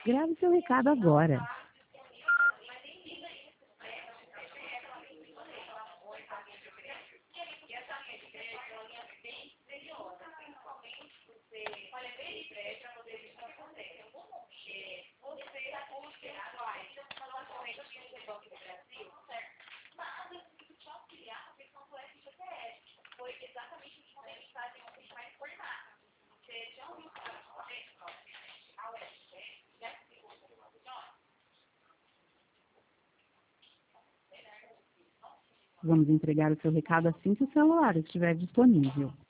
Grave seu recado agora. Vamos entregar o seu recado assim que o celular estiver disponível.